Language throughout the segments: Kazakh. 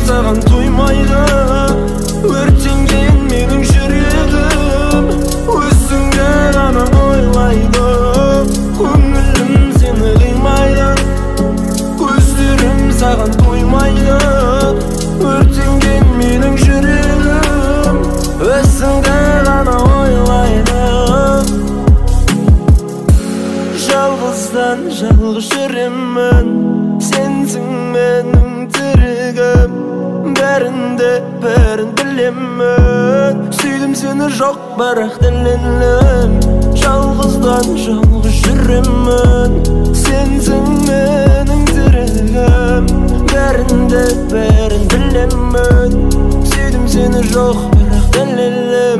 саған тоймайды, өртенген менің жүрегім өзіңді ғана ойлайды. Көңілім сені қимайды, көздерім саған тоймайды, өртенген менің жүрегім өзіңді ғана ойлайды. Жалғыздан жалғыз жүремін, сенсің менің тірегім, бәрін білемін, сүйдім сені жоқ бірақ дәлелім. Жалғыздан жалғыз жүремін, сенсің менің тірегім, бәрін білемін, сүйдім сені жоқ бірақ дәлелім.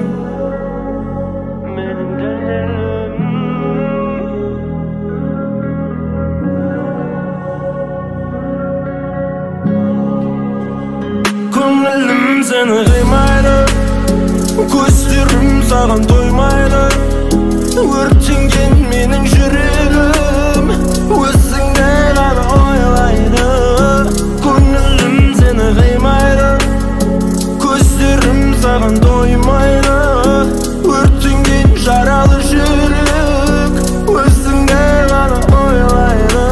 Көңілім сені қимайды, көздерім саған тоймайды, өртенген менің жүрегім өзіңді ғана ойлайды. Көңілім сені қимайды, көздерім саған тоймайды, өртенген жаралы жүрек өзіңді ғана ойлайды.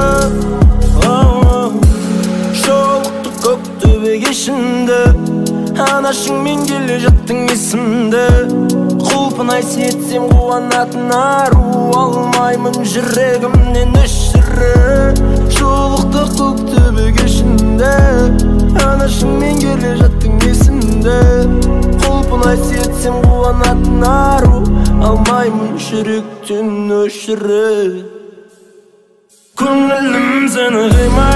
Жолықты көк төбе кешінде, анашыңмен келе жаттың есімді, құлпынай сетсем қуанатын ару алмаймын жүрегімнен өшірі. Жолықты көк төбе кешінде, анашыңмен келе жаттың есімді, құлпынай сетсем қуанатын ару алмаймын жүректен өшірі. Көңілім сені қимайды,